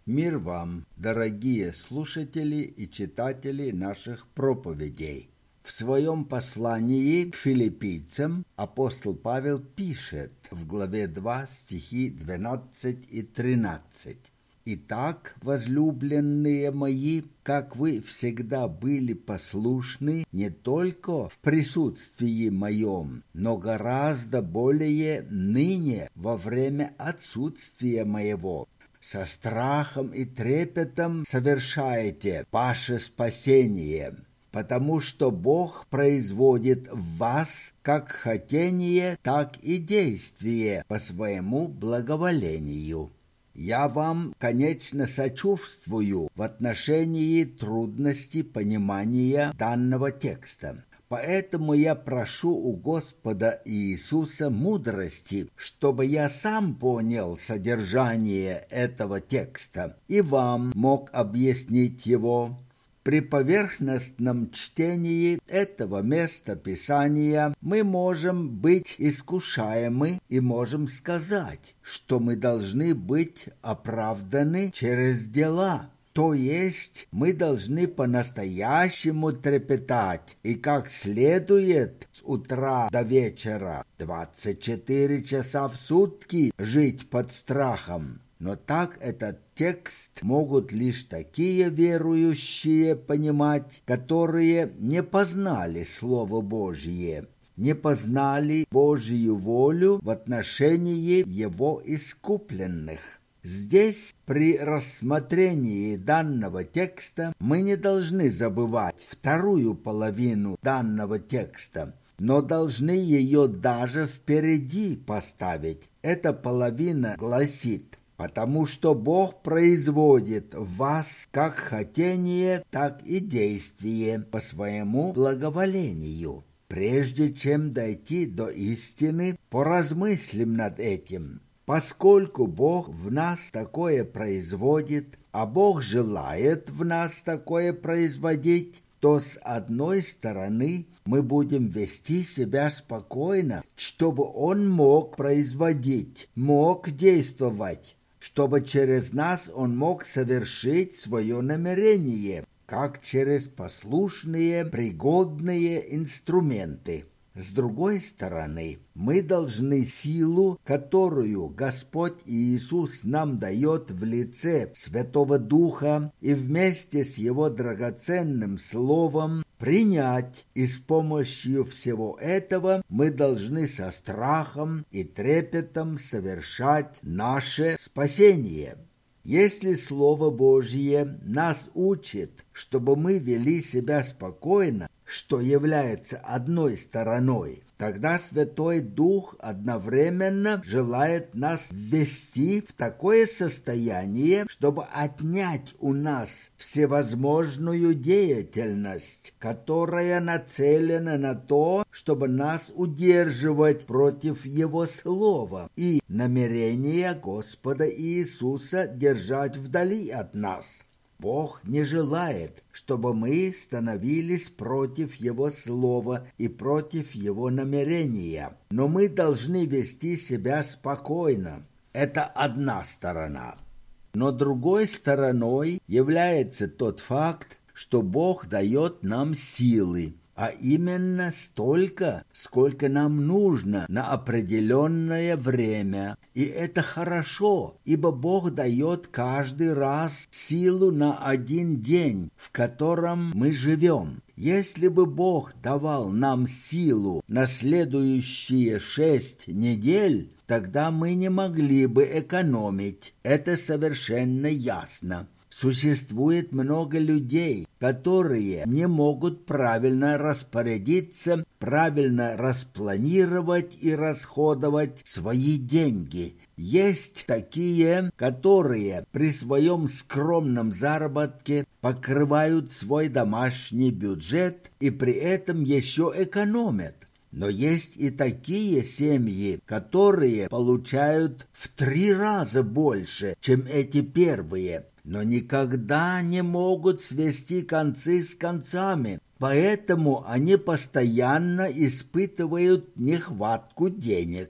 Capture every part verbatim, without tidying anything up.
Мир вам, дорогие слушатели и читатели наших проповедей. В своем послании к филиппийцам апостол Павел пишет в главе два стихи двенадцать и тринадцать. «Итак, возлюбленные мои, как вы всегда были послушны не только в присутствии моем, но гораздо более ныне во время отсутствия моего, со страхом и трепетом совершаете ваше спасение, потому что Бог производит в вас как хотение, так и действие по своему благоволению». Я вам, конечно, сочувствую в отношении трудности понимания данного текста. Поэтому я прошу у Господа Иисуса мудрости, чтобы я сам понял содержание этого текста и вам мог объяснить его. При поверхностном чтении этого места Писания мы можем быть искушаемы и можем сказать, что мы должны быть оправданы через дела. То есть мы должны по-настоящему трепетать и как следует с утра до вечера двадцать четыре часа в сутки жить под страхом. Но так этот текст могут лишь такие верующие понимать, которые не познали Слово Божье, не познали Божью волю в отношении Его искупленных. Здесь, при рассмотрении данного текста, мы не должны забывать вторую половину данного текста, но должны ее даже впереди поставить. Эта половина гласит: «Потому что Бог производит в вас как хотение, так и действие по своему благоволению». Прежде чем дойти до истины, поразмыслим над этим. Поскольку Бог в нас такое производит, а Бог желает в нас такое производить, то с одной стороны мы будем вести себя спокойно, чтобы Он мог производить, мог действовать, чтобы через нас Он мог совершить свое намерение, как через послушные, пригодные инструменты. С другой стороны, мы должны силу, которую Господь Иисус нам дает в лице Святого Духа и вместе с Его драгоценным Словом, принять, и с помощью всего этого мы должны со страхом и трепетом совершать наше спасение. Если Слово Божье нас учит, чтобы мы вели себя спокойно, что является одной стороной, тогда Святой Дух одновременно желает нас ввести в такое состояние, чтобы отнять у нас всевозможную деятельность, которая нацелена на то, чтобы нас удерживать против Его Слова и намерения Господа Иисуса держать вдали от нас. Бог не желает, чтобы мы становились против Его Слова и против Его намерения, но мы должны вести себя спокойно. Это одна сторона. Но другой стороной является тот факт, что Бог дает нам силы, а именно столько, сколько нам нужно на определенное время. И это хорошо, ибо Бог дает каждый раз силу на один день, в котором мы живем. Если бы Бог давал нам силу на следующие шесть недель, тогда мы не могли бы экономить. Это совершенно ясно. Существует много людей, которые не могут правильно распорядиться, правильно распланировать и расходовать свои деньги. Есть такие, которые при своем скромном заработке покрывают свой домашний бюджет и при этом еще экономят. Но есть и такие семьи, которые получают в три раза больше, чем эти первые, но никогда не могут свести концы с концами, поэтому они постоянно испытывают нехватку денег.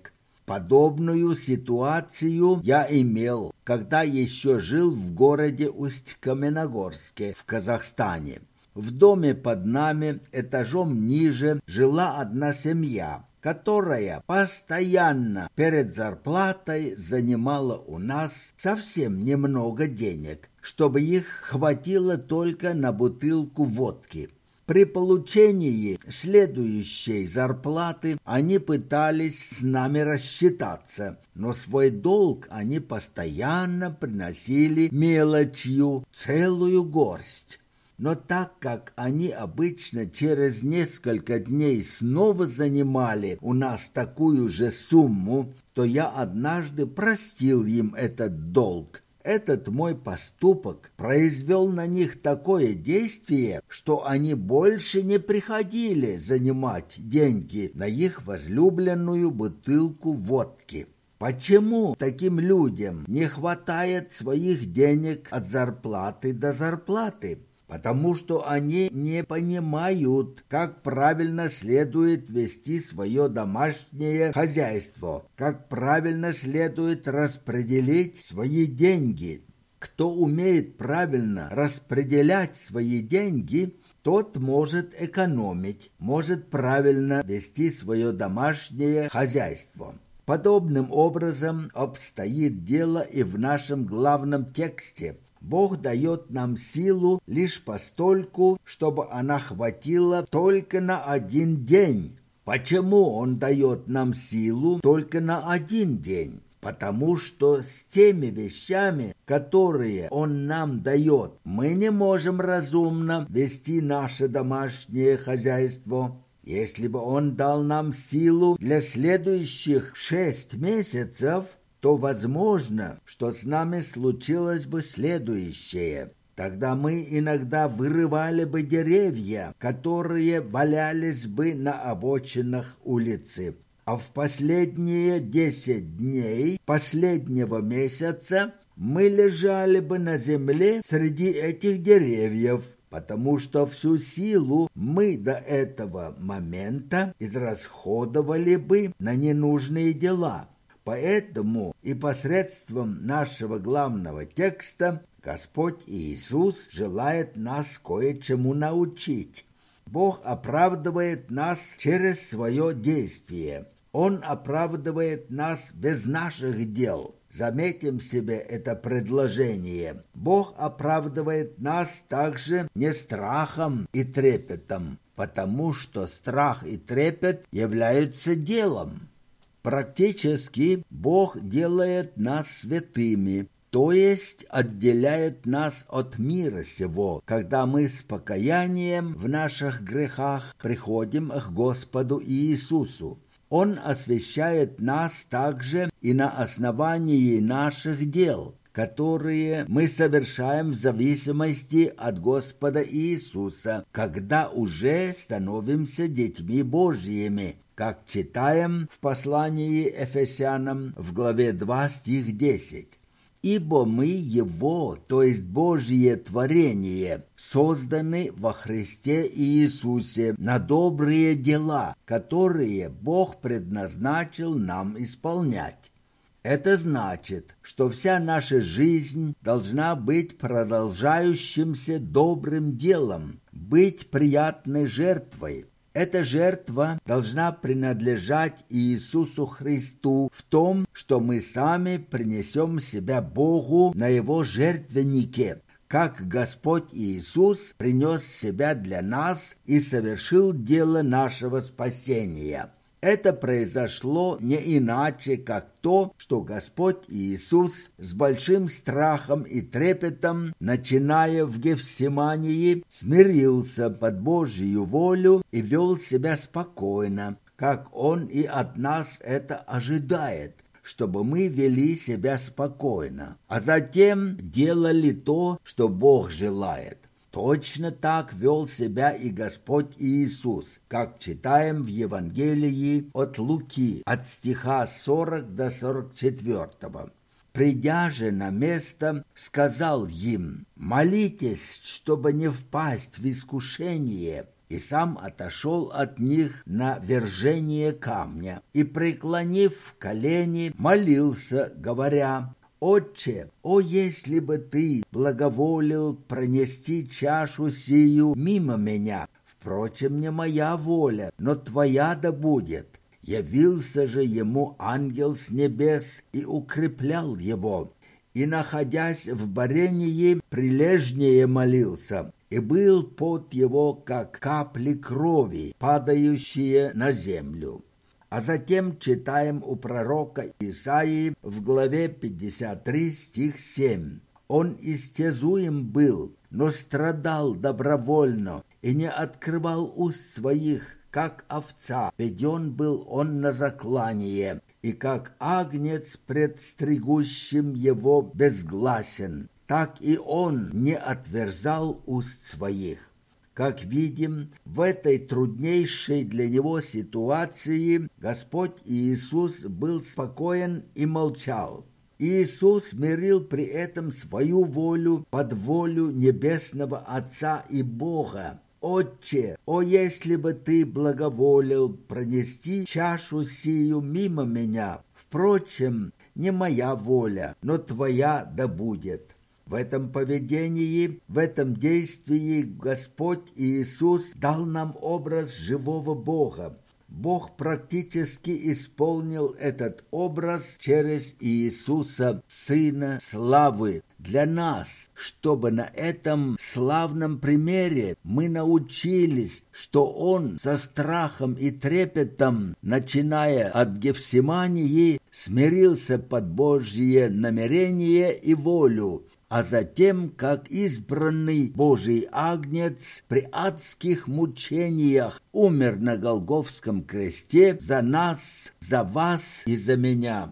Подобную ситуацию я имел, когда еще жил в городе Усть-Каменогорске в Казахстане. В доме под нами, этажом ниже, жила одна семья, которая постоянно перед зарплатой занимала у нас совсем немного денег, чтобы их хватило только на бутылку водки. При получении следующей зарплаты они пытались с нами рассчитаться, но свой долг они постоянно приносили мелочью, целую горсть. Но так как они обычно через несколько дней снова занимали у нас такую же сумму, то я однажды простил им этот долг. Этот мой поступок произвел на них такое действие, что они больше не приходили занимать деньги на их возлюбленную бутылку водки. Почему таким людям не хватает своих денег от зарплаты до зарплаты? Потому что они не понимают, как правильно следует вести свое домашнее хозяйство, как правильно следует распределить свои деньги. Кто умеет правильно распределять свои деньги, тот может экономить, может правильно вести свое домашнее хозяйство. Подобным образом обстоит дело и в нашем главном тексте. Бог дает нам силу лишь постольку, чтобы она хватила только на один день. Почему Он дает нам силу только на один день? Потому что с теми вещами, которые Он нам дает, мы не можем разумно вести наше домашнее хозяйство. Если бы Он дал нам силу для следующих шесть месяцев, то возможно, что с нами случилось бы следующее. Тогда мы иногда вырывали бы деревья, которые валялись бы на обочинах улицы. А в последние десять дней последнего месяца мы лежали бы на земле среди этих деревьев, потому что всю силу мы до этого момента израсходовали бы на ненужные дела. Поэтому и посредством нашего главного текста Господь Иисус желает нас кое-чему научить. Бог оправдывает нас через свое действие. Он оправдывает нас без наших дел. Заметим себе это предложение. Бог оправдывает нас также не страхом и трепетом, потому что страх и трепет являются делом. Практически Бог делает нас святыми, то есть отделяет нас от мира сего, когда мы с покаянием в наших грехах приходим к Господу Иисусу. Он освящает нас также и на основании наших дел, которые мы совершаем в зависимости от Господа Иисуса, когда уже становимся детьми Божьими, как читаем в послании Ефесянам в главе два, стих десять. «Ибо мы Его, то есть Божье творение, созданы во Христе Иисусе на добрые дела, которые Бог предназначил нам исполнять». Это значит, что вся наша жизнь должна быть продолжающимся добрым делом, быть приятной жертвой. Эта жертва должна принадлежать Иисусу Христу в том, что мы сами принесем себя Богу на Его жертвеннике, как Господь Иисус принес себя для нас и совершил дело нашего спасения. Это произошло не иначе, как то, что Господь Иисус с большим страхом и трепетом, начиная в Гефсимании, смирился под Божью волю и вел себя спокойно, как Он и от нас это ожидает, чтобы мы вели себя спокойно, а затем делали то, что Бог желает. Точно так вел себя и Господь Иисус, как читаем в Евангелии от Луки, от стиха сорок до сорок четвёртого. Придя же на место, сказал им: «Молитесь, чтобы не впасть в искушение». и сам отошел от них на вержение камня и, преклонив колени, молился, говоря: «Отче, о, если бы ты благоволил пронести чашу сию мимо меня! Впрочем, не моя воля, но твоя да будет». Явился же ему ангел с небес и укреплял его, и, находясь в борении, прилежнее молился, и был пот его, как капли крови, падающие на землю. А затем читаем у пророка Исаии в главе пятьдесят три, стих семь. «Он истязуем был, но страдал добровольно, и не открывал уст своих, как овца, веден был он на заклание, и как агнец пред стригущим его безгласен, так и он не отверзал уст своих». Как видим, в этой труднейшей для него ситуации Господь Иисус был спокоен и молчал. Иисус мирил при этом свою волю под волю Небесного Отца и Бога. «Отче, о, если бы ты благоволил пронести чашу сию мимо меня! Впрочем, не моя воля, но твоя да будет». В этом поведении, в этом действии Господь Иисус дал нам образ живого Бога. Бог практически исполнил этот образ через Иисуса, Сына Славы, для нас, чтобы на этом славном примере мы научились, что Он со страхом и трепетом, начиная от Гефсимании, смирился под Божье намерение и волю, а затем, как избранный Божий агнец, при адских мучениях умер на Голгофском кресте за нас, за вас и за меня.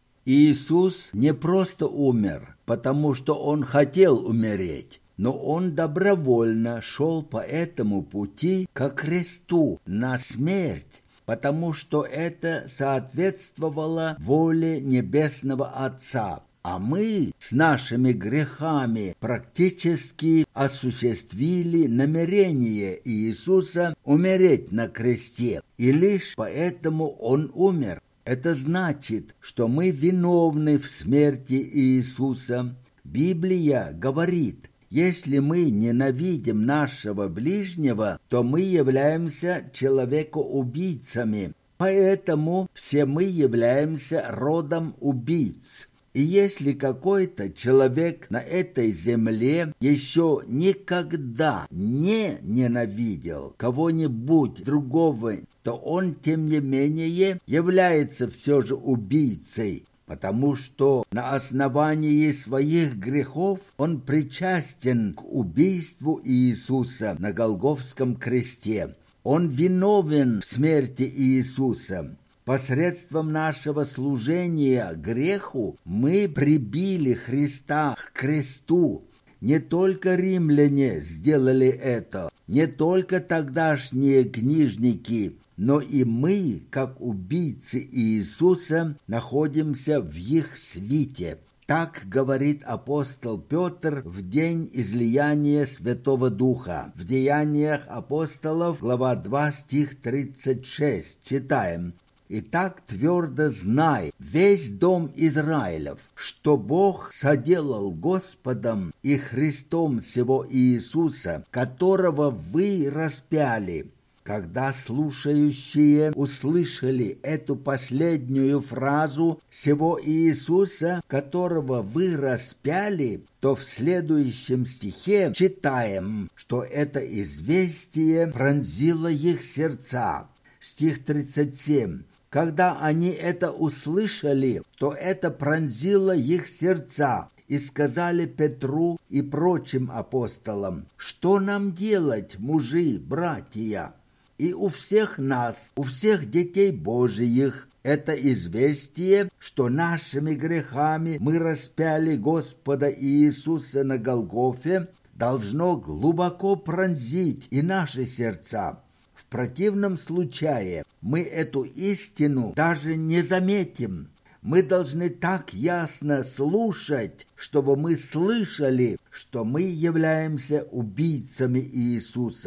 Иисус не просто умер, потому что Он хотел умереть, но Он добровольно шел по этому пути ко кресту, на смерть, потому что это соответствовало воле Небесного Отца. А мы с нашими грехами практически осуществили намерение Иисуса умереть на кресте, и лишь поэтому Он умер. Это значит, что мы виновны в смерти Иисуса. Библия говорит: если мы ненавидим нашего ближнего, то мы являемся человекоубийцами. Поэтому все мы являемся родом убийц. И если какой-то человек на этой земле еще никогда не ненавидел кого-нибудь другого, то он, тем не менее, является все же убийцей, потому что на основании своих грехов он причастен к убийству Иисуса на Голгофском кресте. Он виновен в смерти Иисуса. Посредством нашего служения греху мы прибили Христа к кресту. Не только римляне сделали это, не только тогдашние книжники, но и мы, как убийцы Иисуса, находимся в их свите. Так говорит апостол Петр в день излияния Святого Духа. В Деяниях апостолов, глава два, стих тридцать шесть, читаем: «Итак, твердо знай, весь дом Израилев, что Бог соделал Господом и Христом сего Иисуса, которого вы распяли». Когда слушающие услышали эту последнюю фразу «сего Иисуса, которого вы распяли», то в следующем стихе читаем, что это известие пронзило их сердца. Стих тридцать семь. Когда они это услышали, то это пронзило их сердца, и сказали Петру и прочим апостолам: «Что нам делать, мужи, братья?» И у всех нас, у всех детей Божиих, это известие, что нашими грехами мы распяли Господа Иисуса на Голгофе, должно глубоко пронзить и наши сердца. В противном случае мы эту истину даже не заметим. Мы должны так ясно слушать, чтобы мы слышали, что мы являемся убийцами Иисуса.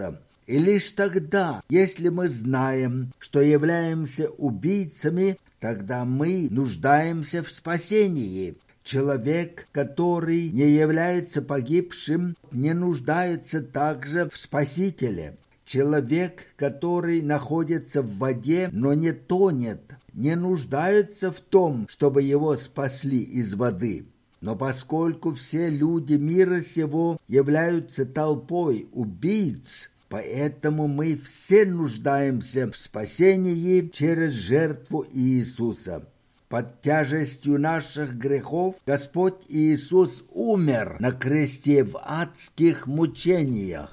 И лишь тогда, если мы знаем, что являемся убийцами, тогда мы нуждаемся в спасении. Человек, который не является погибшим, не нуждается также в Спасителе. Человек, который находится в воде, но не тонет, не нуждается в том, чтобы его спасли из воды. Но поскольку все люди мира сего являются толпой убийц, поэтому мы все нуждаемся в спасении через жертву Иисуса. Под тяжестью наших грехов Господь Иисус умер на кресте в адских мучениях.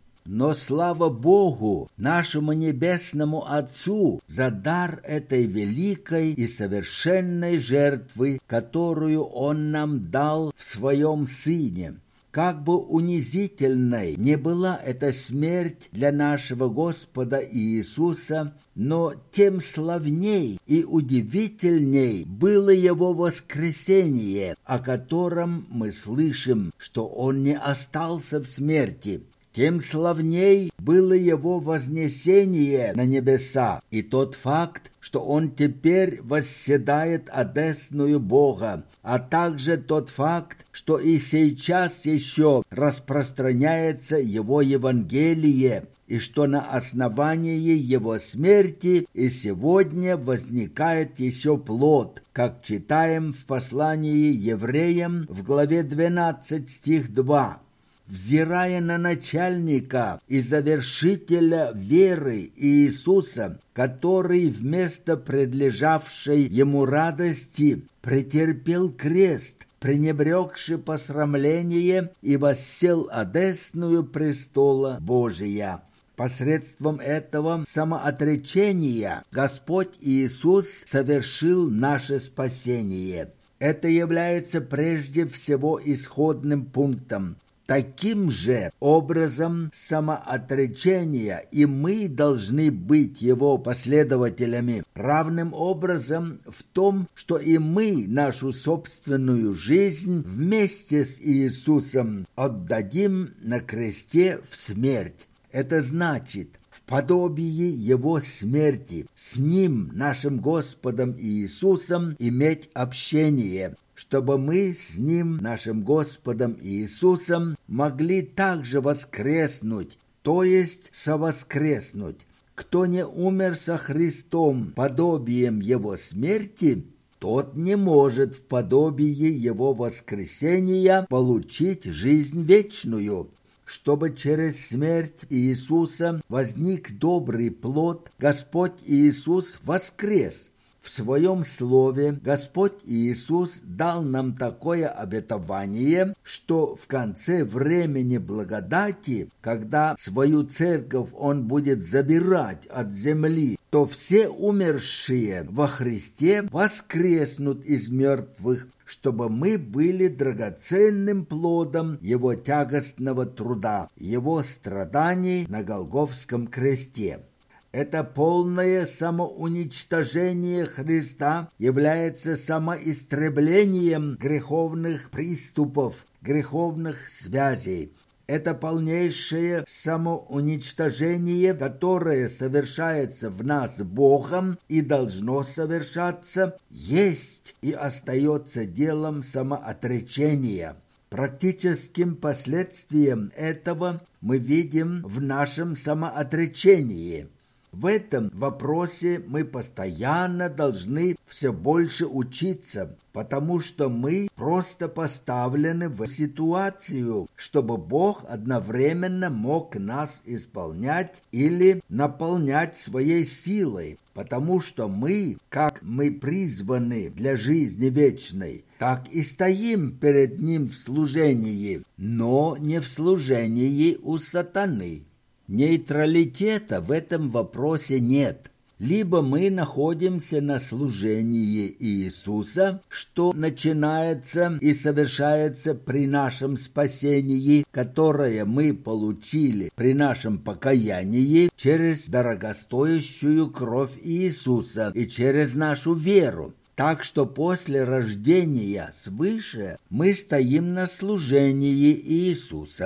Но слава Богу, нашему Небесному Отцу, за дар этой великой и совершенной жертвы, которую Он нам дал в Своем Сыне. Как бы унизительной не была эта смерть для нашего Господа Иисуса, но тем славней и удивительней было Его воскресение, о котором мы слышим, что Он не остался в смерти. Тем славней было Его вознесение на небеса и тот факт, что Он теперь восседает одесную Бога, а также тот факт, что и сейчас еще распространяется Его Евангелие, и что на основании Его смерти и сегодня возникает еще плод, как читаем в послании евреям в главе двенадцать, стих два. Взирая на начальника и завершителя веры Иисуса, который вместо предлежавшей ему радости претерпел крест, пренебрегши посрамление, и воссел одесную престола Божия. Посредством этого самоотречения Господь Иисус совершил наше спасение. Это является прежде всего исходным пунктом. Таким же образом самоотречения и мы должны быть его последователями, равным образом в том, что и мы нашу собственную жизнь вместе с Иисусом отдадим на кресте в смерть. Это значит, в подобии Его смерти с Ним, нашим Господом Иисусом, иметь общение, чтобы мы с Ним, нашим Господом Иисусом, могли также воскреснуть, то есть совоскреснуть. Кто не умер со Христом подобием Его смерти, тот не может в подобии Его воскресения получить жизнь вечную. Чтобы через смерть Иисуса возник добрый плод, Господь Иисус воскрес. В Своем Слове Господь Иисус дал нам такое обетование, что в конце времени благодати, когда свою церковь Он будет забирать от земли, то все умершие во Христе воскреснут из мертвых, чтобы мы были драгоценным плодом Его тягостного труда, Его страданий на Голгофском кресте. Это полное самоуничтожение Христа является самоистреблением греховных приступов, греховных связей. Это полнейшее самоуничтожение, которое совершается в нас Богом и должно совершаться, есть и остается делом самоотречения. Практическим последствием этого мы видим в нашем самоотречении. В этом вопросе мы постоянно должны все больше учиться, потому что мы просто поставлены в ситуацию, чтобы Бог одновременно мог нас исполнять или наполнять своей силой, потому что мы, как мы призваны для жизни вечной, так и стоим перед Ним в служении, но не в служении у сатаны. Нейтралитета в этом вопросе нет. Либо мы находимся на служении Иисуса, что начинается и совершается при нашем спасении, которое мы получили при нашем покаянии через дорогостоящую кровь Иисуса и через нашу веру. Так что после рождения свыше мы стоим на служении Иисуса.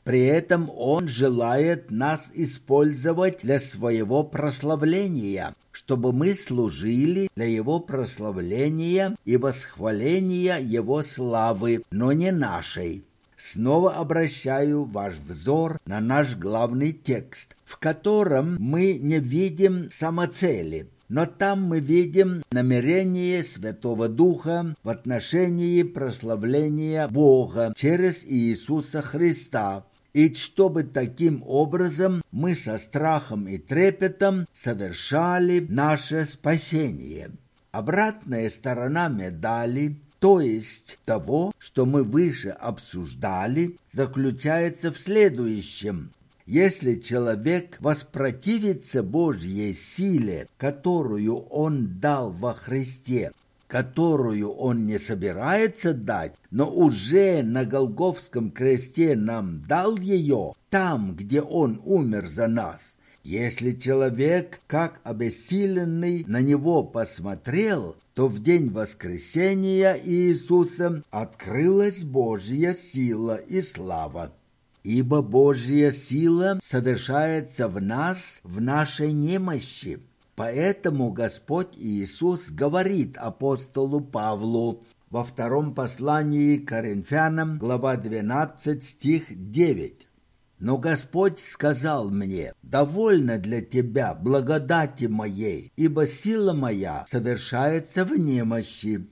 При этом Он желает нас использовать для своего прославления, чтобы мы служили для Его прославления и восхваления Его славы, но не нашей. Снова обращаю ваш взор на наш главный текст, в котором мы не видим самоцели, но там мы видим намерение Святого Духа в отношении прославления Бога через Иисуса Христа, и чтобы таким образом мы со страхом и трепетом совершали наше спасение. Обратная сторона медали, то есть того, что мы выше обсуждали, заключается в следующем. Если человек воспротивится Божьей силе, которую Он дал во Христе, которую Он не собирается дать, но уже на Голгофском кресте нам дал ее, там, где Он умер за нас. Если человек, как обессиленный, на него посмотрел, то в день воскресения Иисуса открылась Божья сила и слава. Ибо Божья сила совершается в нас, в нашей немощи. Поэтому Господь Иисус говорит апостолу Павлу во втором послании к Коринфянам, глава двенадцать, стих девять. «Но Господь сказал мне: довольно для тебя благодати моей, ибо сила моя совершается в немощи».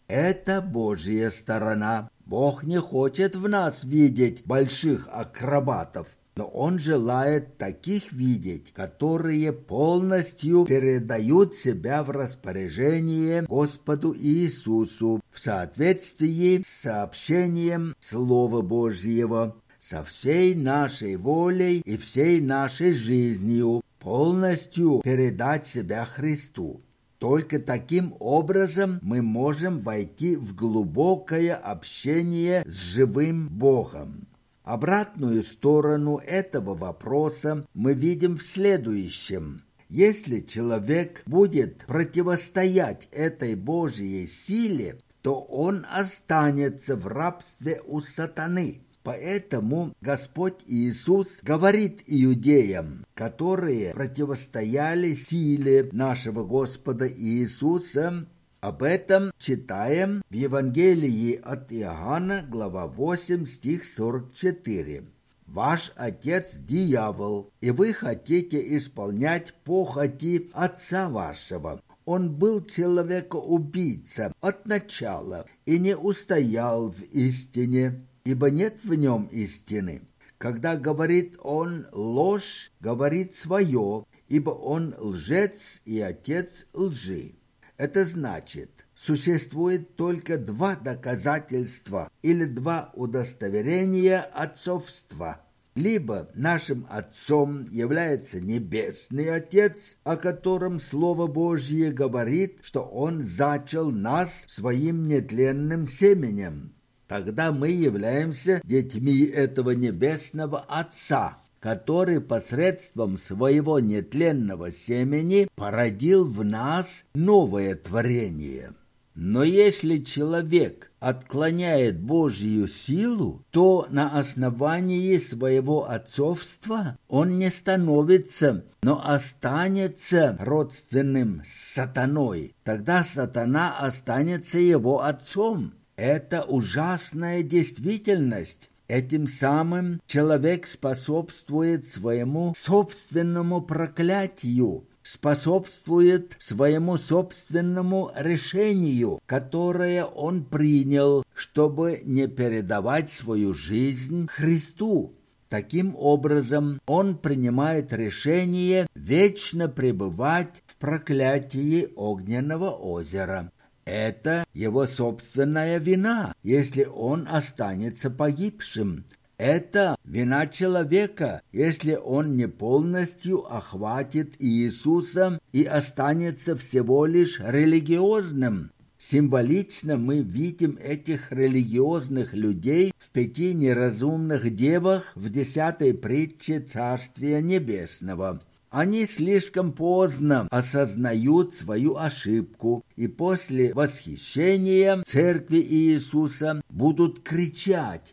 Это Божья сторона. Бог не хочет в нас видеть больших акробатов, но Он желает таких видеть, которые полностью передают себя в распоряжение Господу Иисусу в соответствии с сообщением Слова Божьего, со всей нашей волей и всей нашей жизнью, полностью передать себя Христу. Только таким образом мы можем войти в глубокое общение с живым Богом. Обратную сторону этого вопроса мы видим в следующем. Если человек будет противостоять этой Божьей силе, то он останется в рабстве у сатаны. Поэтому Господь Иисус говорит иудеям, которые противостояли силе нашего Господа Иисуса. Об этом читаем в Евангелии от Иоанна, глава восемь, стих сорок четыре. «Ваш отец – дьявол, и вы хотите исполнять похоти отца вашего. Он был человекоубийца от начала и не устоял в истине, ибо нет в нем истины. Когда говорит он ложь, говорит свое, ибо он лжец и отец лжи». Это значит, существует только два доказательства или два удостоверения отцовства. Либо нашим отцом является Небесный Отец, о котором Слово Божье говорит, что Он зачал нас своим нетленным семенем. Тогда мы являемся детьми этого Небесного Отца, который посредством своего нетленного семени породил в нас новое творение. Но если человек отклоняет Божью силу, то на основании своего отцовства он не становится, но останется родственным с сатаной. Тогда сатана останется его отцом. Это ужасная действительность. Этим самым человек способствует своему собственному проклятию, способствует своему собственному решению, которое он принял, чтобы не передавать свою жизнь Христу. Таким образом, он принимает решение вечно пребывать в проклятии огненного озера. Это его собственная вина, если он останется погибшим. Это вина человека, если он не полностью охватит Иисуса и останется всего лишь религиозным. Символично мы видим этих религиозных людей в пяти неразумных девах в десятой притче Царствия Небесного. Они слишком поздно осознают свою ошибку и после восхищения Церкви Иисуса будут кричать: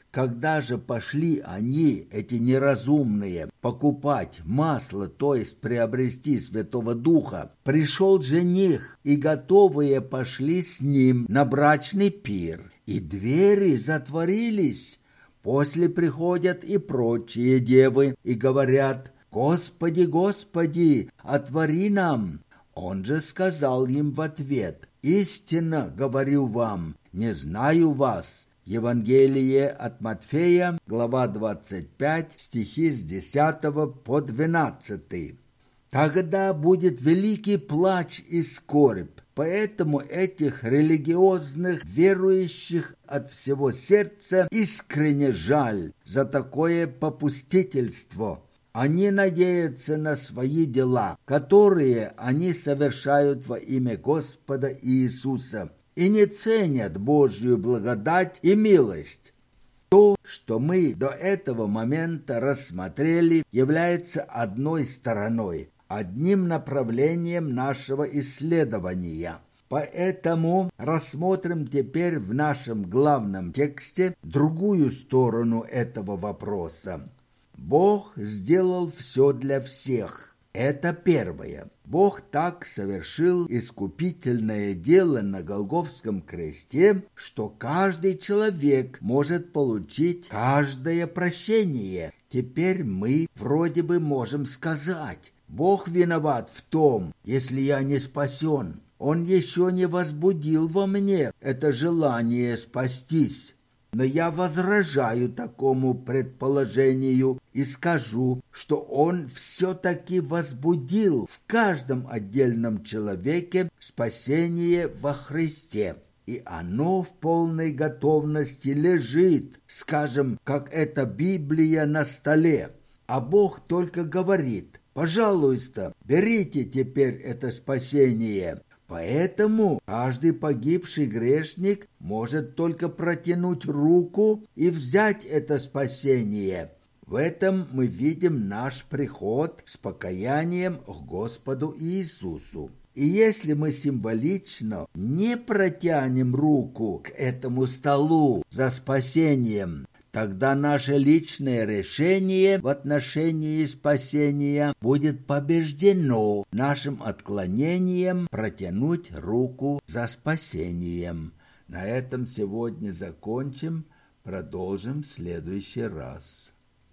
Когда же пошли они, эти неразумные, покупать масло, то есть приобрести Святого Духа, пришел жених, и готовые пошли с ним на брачный пир, и двери затворились. После приходят и прочие девы, и говорят: «Господи, Господи, отвори нам!» Он же сказал им в ответ: «Истинно говорю вам, не знаю вас». Евангелие от Матфея, глава двадцать пять, стихи с десятого по двенадцатый. Тогда будет великий плач и скорбь, поэтому этих религиозных верующих от всего сердца искренне жаль за такое попустительство. Они надеются на свои дела, которые они совершают во имя Господа Иисуса, и не ценят Божью благодать и милость. То, что мы до этого момента рассмотрели, является одной стороной, одним направлением нашего исследования. Поэтому рассмотрим теперь в нашем главном тексте другую сторону этого вопроса. Бог сделал все для всех. Это первое. Бог так совершил искупительное дело на Голгофском кресте, что каждый человек может получить каждое прощение. Теперь мы вроде бы можем сказать: Бог виноват в том, если я не спасен. Он еще не возбудил во мне это желание спастись. Но я возражаю такому предположению и скажу, что он все-таки возбудил в каждом отдельном человеке спасение во Христе. И оно в полной готовности лежит, скажем, как эта Библия на столе. А Бог только говорит: пожалуйста, берите теперь это спасение. Поэтому каждый погибший грешник может только протянуть руку и взять это спасение. В этом мы видим наш приход с покаянием к Господу Иисусу. И если мы символично не протянем руку к этому столу за спасением, тогда наше личное решение в отношении спасения будет побеждено нашим отклонением протянуть руку за спасением. На этом сегодня закончим, продолжим в следующий раз.